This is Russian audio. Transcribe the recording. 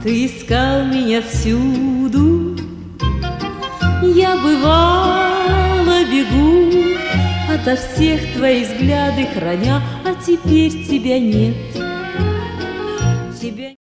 Ты искал меня всюду, я бывало бегу ото всех твои взгляды храня, а теперь тебя нет.